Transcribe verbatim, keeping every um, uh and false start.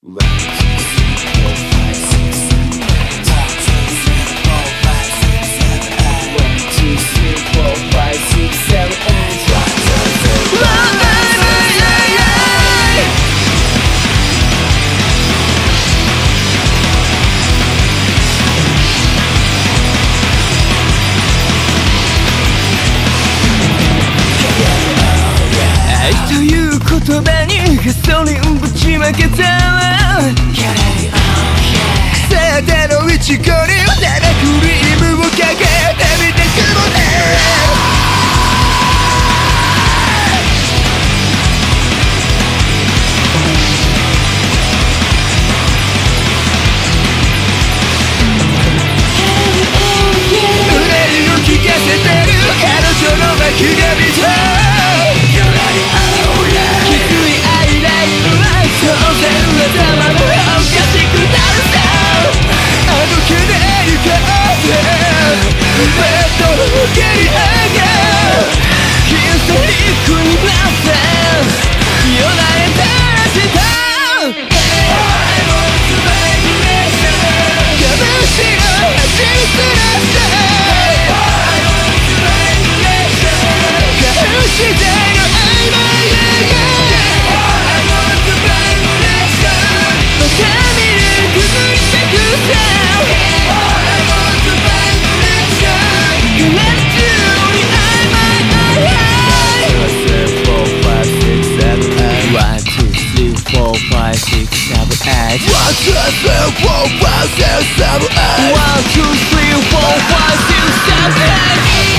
One, two, three, four, five, six, seven, eight. One, two, three, four, five, six, seven, eight. One, two, three, four, five, six, seven, eight.愛という言葉にガソリンぶちまけたわ。腐ったのいちごに生クリームをかけてみてくのね。うなりを聞かせてる彼女の巻き髪と当然頭もおかしくなるさ。あの日で行こうぜベッドの蹴り上げヒステリックになってよだれ垂らした拳を走りすらして隠してよ曖昧One, two, three, four, five, six, seven, eight. One, two, three, four, five, six, seven, eight.